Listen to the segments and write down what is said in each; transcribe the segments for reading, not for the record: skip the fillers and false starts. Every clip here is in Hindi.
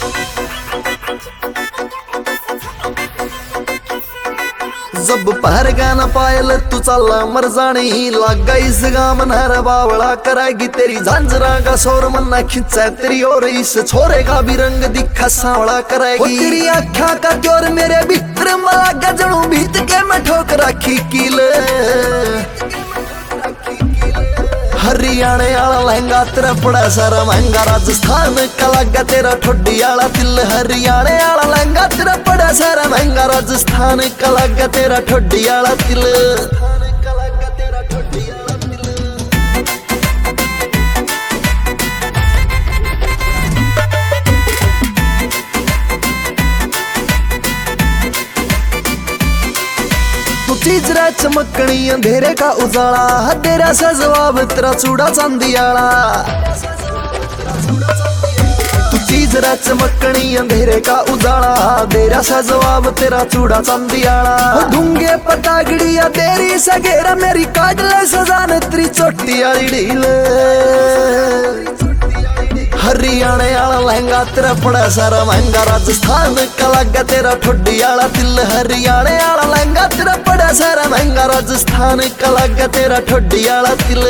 जब पहर गाना पायल तू चला मर जानी लग इस गाम नहर बावड़ा कराएगी तेरी झांझरा का शोर मन्ना खिंचा तेरी और इस छोरे का भी रंग दिखा सांवड़ा कराएगी तेरी आँखा का जोर मेरे भीतर मला गजड़ू भीत के मैं ठोक रखी कील हरियाणे आला लहंगा तेरा बड़ा सारा महंगा राजस्थान का लगा तेरा ठोडी आला दिल हरियाणे आला लहंगा तेरा बड़ा सारा महंगा राजस्थान का लगा तेरा ठोडी आला दिल चीज रा चमकनी अंधेरे का उजाला तेरा सा जवाब तेरा चूड़ा चांदी आला तू चीज रा चमकनी अंधेरे का उजाला तेरा सा जवाब तेरा चूड़ा चांदी आला ढूंगे पतागड़िया तेरी सगेरा मेरी काटले सजान तेरी चोटी आली ढील हरियाणे आला लहंगा तेरा बड़ा सारा महंगा राजस्थान का लगा तेरा ठोडी आला दिल हरियाणे आला लहंगा तेरा बड़ा सारा महंगा राजस्थान का लगा तेरा ठोडी आला दिल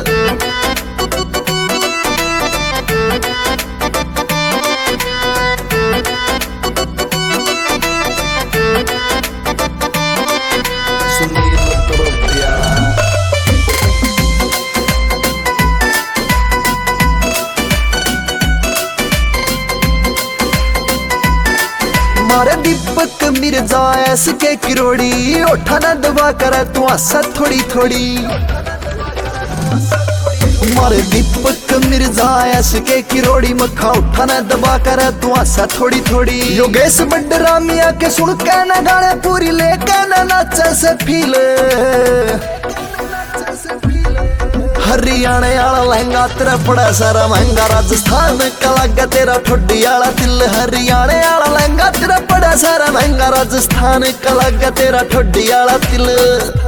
मारे दीपक मिर्जा ऐस के किरोड़ी ओठा न दबा कर तू आशा थोड़ी थोड़ी मारे दीपक मिर्जा ऐस के किरोड़ी मखा उठा न दबा कर तू आशा थोड़ी थोड़ी योगेश बड्डरा मिया के सुन के न गाने पूरी लेके न नाचे से फील हरियाणे आला लहंगा तेरा बड़ा सारा महंगा राजस्थान का लगा तेरा ठोडी आला दिल हरियाणे आला लहंगा तेरा बड़ा सारा महंगा राजस्थान का लगा तेरा ठोडी आला दिल।